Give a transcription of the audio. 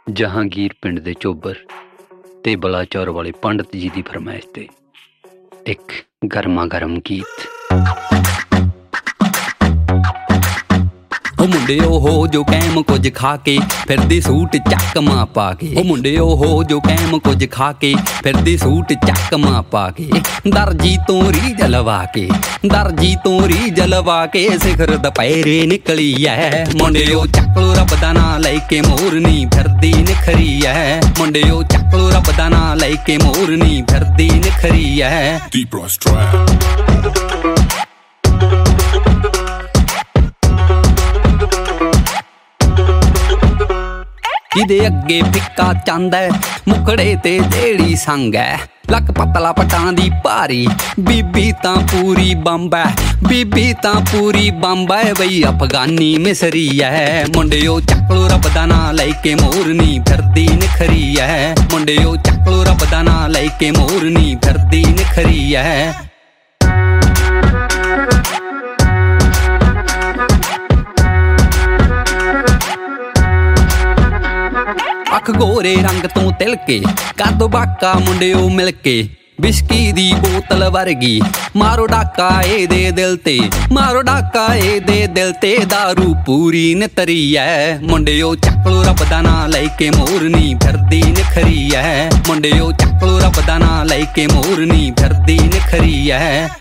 ਜਹਾਂਗੀਰ ਪਿੰਡ ਦੇ ਚੋਬਰ ਤੇ ਬਲਾਚੌਰ ਵਾਲੇ ਪੰਡਤ ਜੀ ਦੀ ਫਰਮਾਇਸ਼ ਤੇ ਇੱਕ ਗਰਮਾ ਗਰਮ ਗੀਤ। ਉਹ ਮੁੰਡਿਓ ਹੋ ਜੋ ਕੈਮ ਕੁਝ ਖਾ ਕੇ ਫਿਰਦੀ ਸੂਟ ਚੱਕਮਾ ਪਾ ਕੇ। ਉਹ ਮੁੰਡਿਓ ਹੋ ਜੋ ਕੈਮ ਕੁਝ ਖਾ ਕੇ ਫਿਰਦੀ ਸੂਟ ਚੱਕਮਾ ਪਾ ਕੇ। ਦਰਜੀ ਤੋਂ ਰੀਝ ਲਵਾ ਕੇ, ਦਰਜੀ ਤੋਂ ਰੀਝ ਲਵਾ ਕੇ ਸਿਖਰ ਦੁਪਹਿਰੇ ਨਿਕਲੀ ਐ। ਮੁੰਡਿਓ ਚੱਕ ਲੋ ਰੱਬ ਦਾ ਨਾਂ ਲੈ ਕੇ ਮੋਰਨੀ ਫਿਰਦੀ ਨਿਖਰੀ ਐ। ਮੁੰਡਿਓ ਚੱਕ ਲੋ ਰੱਬ ਦਾ ਨਾਂ ਲੈ ਕੇ ਮੋਰਨੀ ਫਿਰਦੀ ਨਿਖਰੀ ਐ। ਜਿਹਦੇ ਅੱਗੇ ਫਿੱਕਾ ਚੰਦ ਐ ਮੁਖੜੇ ਤੇ ਜਿਹੜੀ ਸੰਗ ਐ। ਲੱਕ ਪਤਲਾ ਪਟਾਂ ਦੀ ਭਾਰੀ ਬੀਬੀ ਤਾਂ ਪੂਰੀ ਬੰਬ ਐ। ਬੀਬੀ ਤਾਂ ਪੂਰੀ ਬੰਬ ਐ ਬਈ ਅਫਗਾਨੀ ਮਿਸਰੀ ਐ। ਮੁੰਡਿਓ ਚੱਕ ਲੋ ਰੱਬ ਦਾ ਨਾਂ ਲੈ ਕੇ ਮੋਰਨੀ ਫਿਰਦੀ ਨਿਖਰੀ ਐ। ਮੁੰਡਿਓ ਚੱਕ ਲੋ ਰੱਬ ਦਾ ਨਾਂ ਲੈ ਕੇ ਮੋਰਨੀ ਫਿਰਦੀ ਨਿਖਰੀ ਐ। ਅੱਖ ਗੋਰੇ ਰੰਗ ਤੋਂ ਤਿਲ ਕੇ ਕੱਦ ਬਾਕਾ ਮੁੰਡਿਓ ਮਿਲ ਕੇ। ਬਿਸਕੀ ਦੀ ਬੋਤਲ ਵਰਗੀ ਮਾਰੋ ਡਾਕਾ ਇਹਦੇ ਦਿਲ ਤੇ, ਮਾਰੋ ਡਾਕਾ ਇਹਦੇ ਦਿਲ ਤੇ। ਦਾਰੂ ਪੂਰੀ ਨਿਤਰੀ ਐ। ਮੁੰਡਿਓ ਚੱਕ ਲੋ ਰੱਬ ਦਾ ਨਾਂ ਲੈ ਕੇ ਮੋਰਨੀ ਫਿਰਦੀ ਨਿਖਰੀ ਐ। ਮੁੰਡਿਓ ਚੱਕ ਲੋ ਰੱਬ ਦਾ ਨਾਂ ਲੈ ਕੇ ਮੋਰਨੀ ਫਿਰਦੀ ਨਿਖਰੀ ਐ।